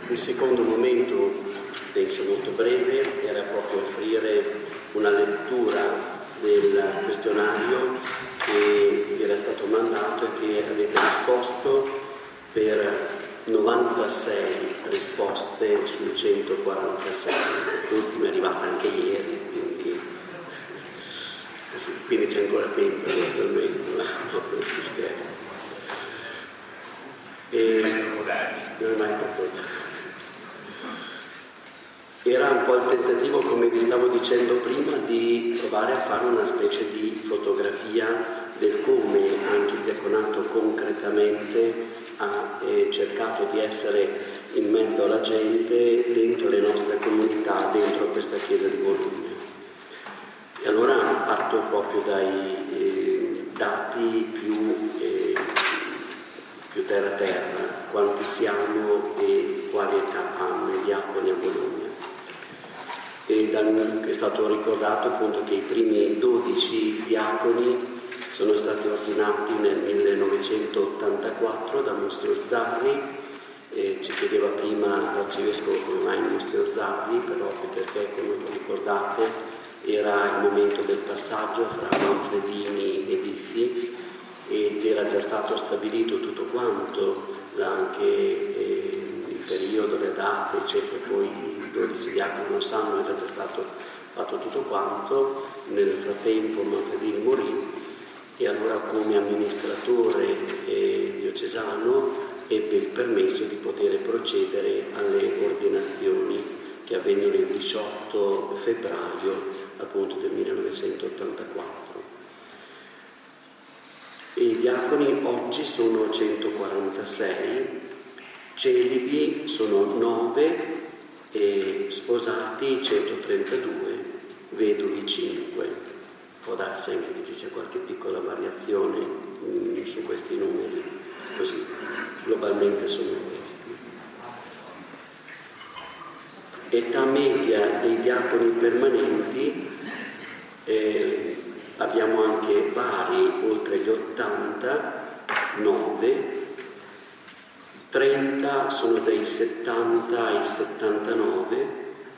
Il secondo momento, penso molto breve, era proprio offrire una lettura del questionario che vi era stato mandato e che avete risposto per 96 risposte su 146. L'ultima è arrivata anche ieri, quindi c'è ancora tempo naturalmente, ma proprio su scherzo. Non è mai troppo. Era un po' il tentativo, come vi stavo dicendo prima, di provare a fare una specie di fotografia del come anche il diaconato concretamente ha cercato di essere in mezzo alla gente, dentro le nostre comunità, dentro questa chiesa di Bologna. E allora parto proprio dai dati più terra, quanti siamo e quali età hanno i diaconi a Bologna. È stato ricordato appunto che i primi 12 diaconi sono stati ordinati nel 1984 da Monsignor Zarri. Ci chiedeva prima l'arcivescovo come mai Monsignor Zarri, però perché, come lo ricordate, era il momento del passaggio fra Manfredini e Biffi ed era già stato stabilito tutto quanto, anche il periodo, le date, eccetera. Poi i 12 diaconi non sanno, era già stato fatto tutto quanto. Nel frattempo Manfredini morì e allora come amministratore diocesano ebbe il permesso di poter procedere alle ordinazioni che avvennero il 18 febbraio appunto del 1984. E i diaconi oggi sono 146, celibi sono 9 e sposati 132, vedovi 5. Può darsi anche che ci sia qualche piccola variazione su questi numeri, così globalmente sono questi. Età media dei diaconi permanenti, abbiamo anche vari, oltre gli 80, 9, 30 sono dai 70 ai 79,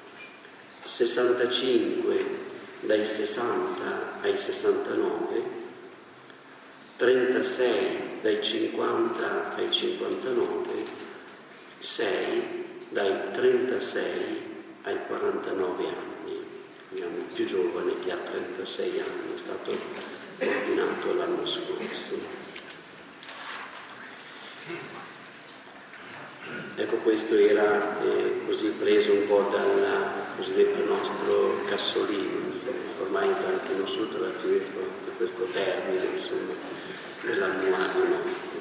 65 dai 60 ai 69, 36 dai 50 ai 59, 6 dai 36 ai 49 anni. Abbiamo il più giovane che ha 36 anni, è stato ordinato l'anno scorso. Ecco, questo era così preso un po' dal cosiddetto nostro cassolino, insomma. Ormai è già riconosciuto l'arcivescovo questo termine, insomma, dell'annuario nostro.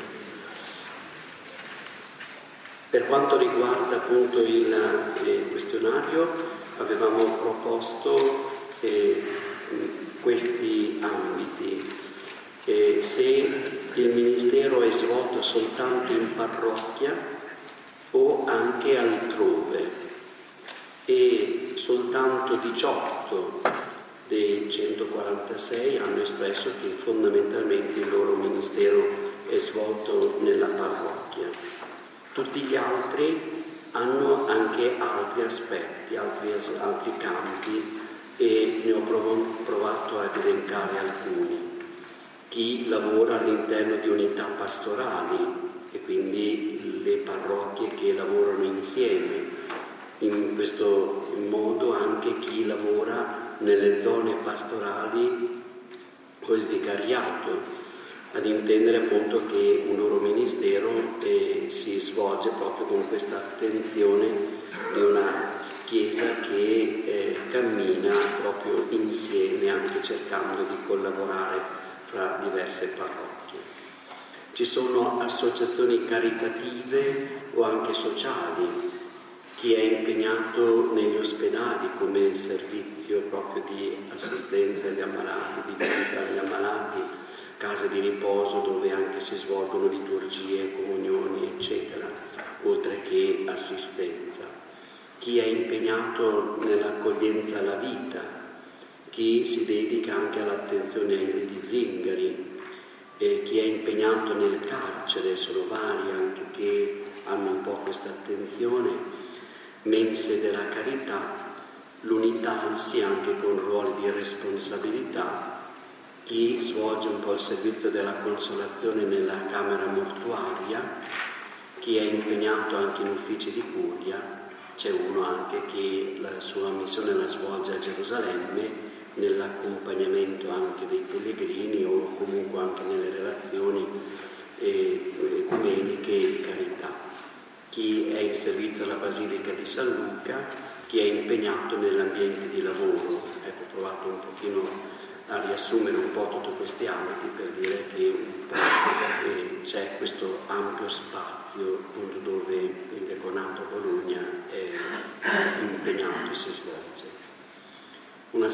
Per quanto riguarda appunto il questionario, avevamo proposto questi ambiti. Se il ministero è svolto soltanto in parrocchia o anche altrove, e soltanto 18 dei 146 hanno espresso che fondamentalmente il loro ministero è svolto nella parrocchia. Tutti gli altri hanno anche altri aspetti, altri campi, e ne ho provato ad elencare alcuni. Chi lavora all'interno di unità pastorali e quindi le parrocchie che lavorano insieme, in questo modo anche chi lavora nelle zone pastorali o il vicariato, ad intendere appunto che un loro ministero si svolge proprio con questa attenzione di una Chiesa che cammina proprio insieme, anche cercando di collaborare fra diverse parrocchie. Ci sono associazioni caritative o anche sociali, chi è impegnato negli ospedali come servizio proprio di assistenza agli ammalati, di visita agli ammalati, case di riposo dove anche si svolgono liturgie, comunioni, eccetera, oltre che assistenza. Chi è impegnato nell'accoglienza alla vita, chi si dedica anche all'attenzione agli zingari, chi è impegnato nel carcere, sono vari anche che hanno un po' questa attenzione, mense della carità, l'unitarsi anche con ruoli di responsabilità, chi svolge un po' il servizio della consolazione nella camera mortuaria, chi è impegnato anche in uffici di curia, c'è uno anche che la sua missione la svolge a Gerusalemme nell'accompagnamento anche dei pellegrini o comunque anche nelle relazioni ecumeniche di carità. Chi è in servizio alla Basilica di San Luca, chi è impegnato nell'ambiente di lavoro. Ecco, ho provato un pochino a riassumere un po' tutti questi ambiti per dire che un po' c'è questo ampio spazio appunto dove il diaconato a Bologna è impegnato e si svolge. Un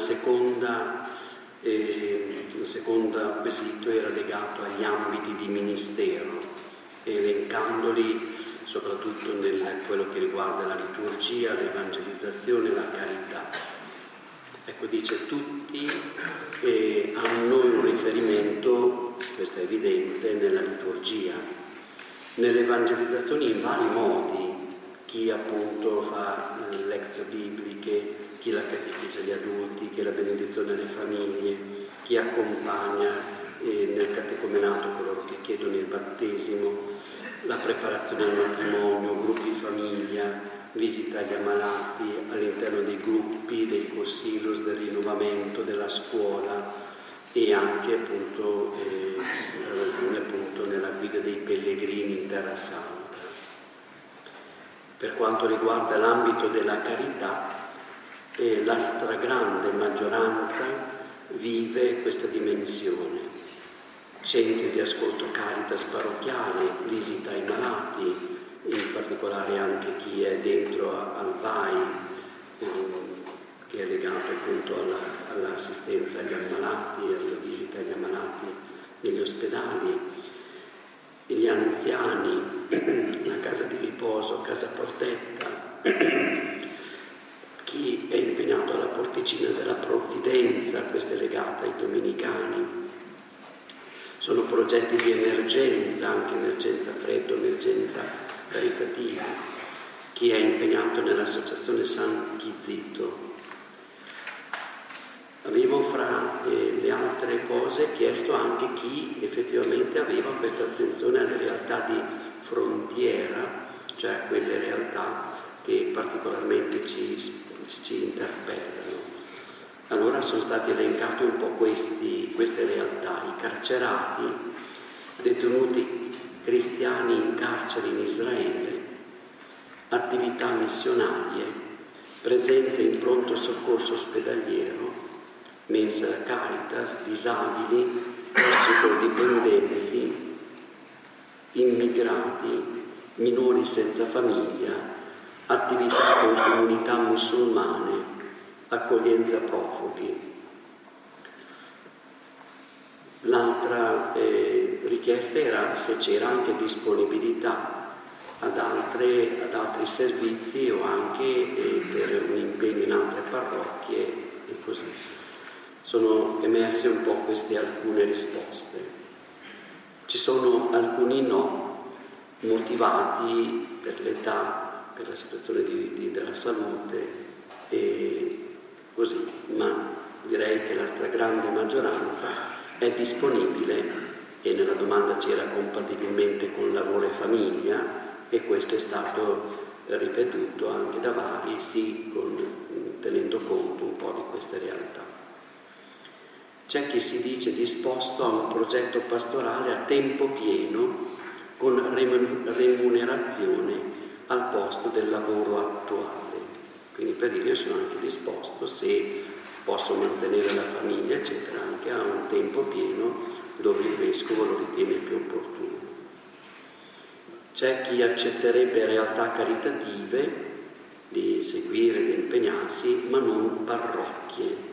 secondo quesito era legato agli ambiti di ministero, elencandoli soprattutto nel quello che riguarda la liturgia, l'evangelizzazione e la carità. Ecco, dice tutti hanno un riferimento, questo è evidente, nella liturgia, nell'evangelizzazione in vari modi, chi appunto fa lezioni bibliche, chi la catechesi agli adulti, chi la benedizione alle famiglie, chi accompagna nel catecomenato coloro che chiedono il battesimo, la preparazione al matrimonio, gruppi di famiglia, visita agli ammalati all'interno dei gruppi, dei consiglios, del rinnovamento della scuola e anche appunto nella guida dei pellegrini in Terra Santa. Per quanto riguarda l'ambito della carità, la stragrande maggioranza vive questa dimensione. Centri di ascolto Caritas parrocchiale, visita ai malati, in particolare anche chi è dentro al VAI, che è legato appunto all'assistenza agli ammalati, alla visita agli ammalati negli ospedali, gli anziani, la casa di riposo, casa protetta, chi è impegnato alla porticina della provvidenza, questa è legata ai domenicani. Sono progetti di emergenza, anche emergenza freddo, emergenza caritativa. Chi è impegnato nell'associazione San Chizito. Avevo fra le altre cose chiesto anche chi effettivamente aveva questa attenzione alle realtà di frontiera, cioè quelle realtà che particolarmente ci interpellano. Allora sono stati elencati un po' queste realtà, i carcerati, detenuti cristiani in carcere in Israele, attività missionarie, presenze in pronto soccorso ospedaliero, mensa Caritas, disabili, tossicodipendenti, immigrati, minori senza famiglia, attività con comunità musulmane, accoglienza profughi. L'altra richiesta era se c'era anche disponibilità ad altri servizi o anche per un impegno in altre parrocchie e così. Sono emerse un po' queste alcune risposte. Ci sono alcuni no, motivati per l'età, per la situazione della salute e così, ma direi che la stragrande maggioranza è disponibile e nella domanda c'era compatibilmente con lavoro e famiglia e questo è stato ripetuto anche da vari, sì, tenendo conto un po' di queste realtà. C'è chi si dice disposto a un progetto pastorale a tempo pieno con remunerazione al posto del lavoro attuale. Quindi per dire io sono anche disposto, se posso mantenere la famiglia, eccetera, anche a un tempo pieno dove il vescovo lo ritiene più opportuno. C'è chi accetterebbe realtà caritative di seguire, di impegnarsi, ma non parrocchie.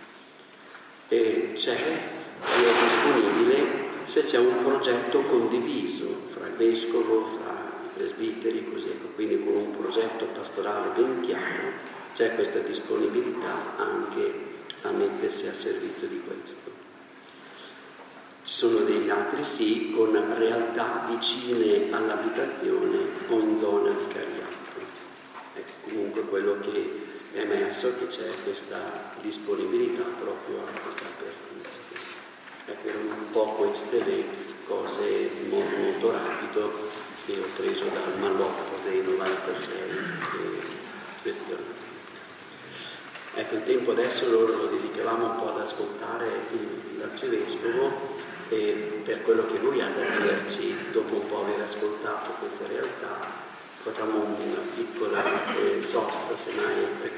E c'è chi è disponibile se c'è un progetto condiviso fra il vescovo, fra i presbiteri, così, quindi con un progetto pastorale ben chiaro c'è questa disponibilità anche a mettersi a servizio di questo. Ci sono degli altri sì, con realtà vicine all'abitazione o in zona vicariato. Ecco, comunque quello che è emerso è che c'è questa disponibilità proprio a questa apertura. Ecco, erano un po' queste le cose in modo molto rapido che ho preso dal Malotto dei 96 questioni. Ecco, il tempo adesso lo dedicavamo un po' ad ascoltare l'arcivescovo, e per quello che lui ha da dirci dopo un po' aver ascoltato questa realtà facciamo una piccola sosta, semmai 3/4,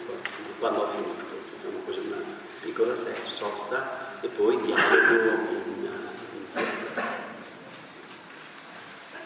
quando ho finito facciamo così una piccola sosta e poi dialogo